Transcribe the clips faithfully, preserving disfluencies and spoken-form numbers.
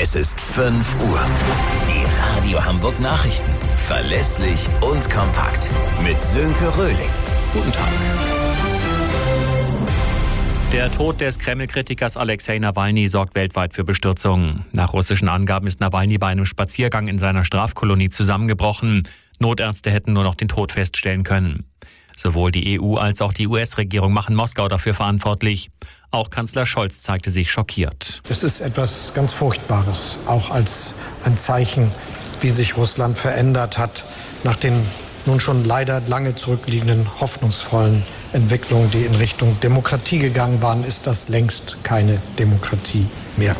Es ist fünf Uhr. Die Radio Hamburg Nachrichten. Verlässlich und kompakt. Mit Sönke Röhling. Guten Tag. Der Tod des Kreml-Kritikers Alexei Nawalny sorgt weltweit für Bestürzung. Nach russischen Angaben ist Nawalny bei einem Spaziergang in seiner Strafkolonie zusammengebrochen. Notärzte hätten nur noch den Tod feststellen können. Sowohl die E U als auch die U S-Regierung machen Moskau dafür verantwortlich. Auch Kanzler Scholz zeigte sich schockiert. Es ist etwas ganz Furchtbares, auch als ein Zeichen, wie sich Russland verändert hat nach den nun schon leider lange zurückliegenden hoffnungsvollen Entwicklungen, die in Richtung Demokratie gegangen waren, ist das längst keine Demokratie mehr.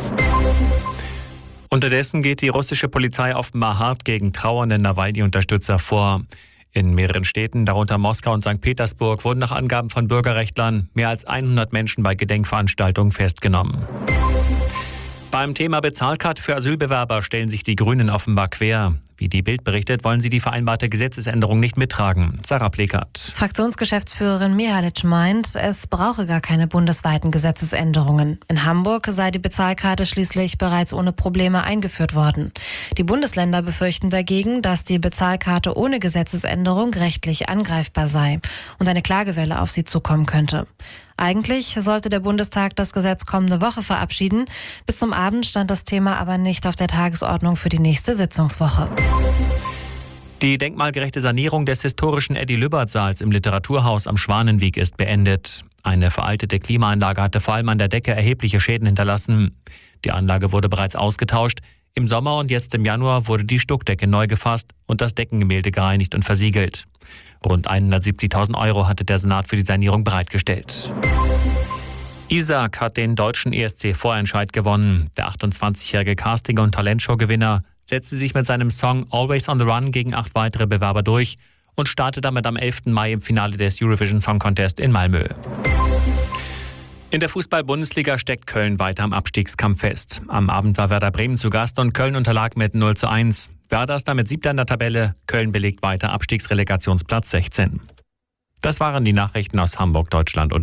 Unterdessen geht die russische Polizei offenbar hart gegen trauernde Nawalny-Unterstützer vor. In mehreren Städten, darunter Moskau und Sankt Petersburg, wurden nach Angaben von Bürgerrechtlern mehr als hundert Menschen bei Gedenkveranstaltungen festgenommen. Beim Thema Bezahlkarte für Asylbewerber stellen sich die Grünen offenbar quer. Wie die Bild berichtet, wollen sie die vereinbarte Gesetzesänderung nicht mittragen. Sarah Plekert. Fraktionsgeschäftsführerin Mihalic meint, es brauche gar keine bundesweiten Gesetzesänderungen. In Hamburg sei die Bezahlkarte schließlich bereits ohne Probleme eingeführt worden. Die Bundesländer befürchten dagegen, dass die Bezahlkarte ohne Gesetzesänderung rechtlich angreifbar sei und eine Klagewelle auf sie zukommen könnte. Eigentlich sollte der Bundestag das Gesetz kommende Woche verabschieden. Bis zum Abend stand das Thema aber nicht auf der Tagesordnung für die nächste Sitzungswoche. Die denkmalgerechte Sanierung des historischen Eddie-Lübbert-Saals im Literaturhaus am Schwanenweg ist beendet. Eine veraltete Klimaanlage hatte vor allem an der Decke erhebliche Schäden hinterlassen. Die Anlage wurde bereits ausgetauscht. Im Sommer und jetzt im Januar wurde die Stuckdecke neu gefasst und das Deckengemälde gereinigt und versiegelt. Rund hundertsiebzigtausend Euro hatte der Senat für die Sanierung bereitgestellt. Isaac hat den deutschen E S C-Vorentscheid gewonnen. Der achtundzwanzigjährige Casting- und Talentshow-Gewinner setzte sich mit seinem Song Always on the Run gegen acht weitere Bewerber durch und startet damit am elften Mai im Finale des Eurovision Song Contest in Malmö. In der Fußball-Bundesliga steckt Köln weiter am Abstiegskampf fest. Am Abend war Werder Bremen zu Gast und Köln unterlag mit null zu eins. Werder ist damit Siebter in der Tabelle. Köln belegt weiter Abstiegsrelegationsplatz sechzehn. Das waren die Nachrichten aus Hamburg, Deutschland und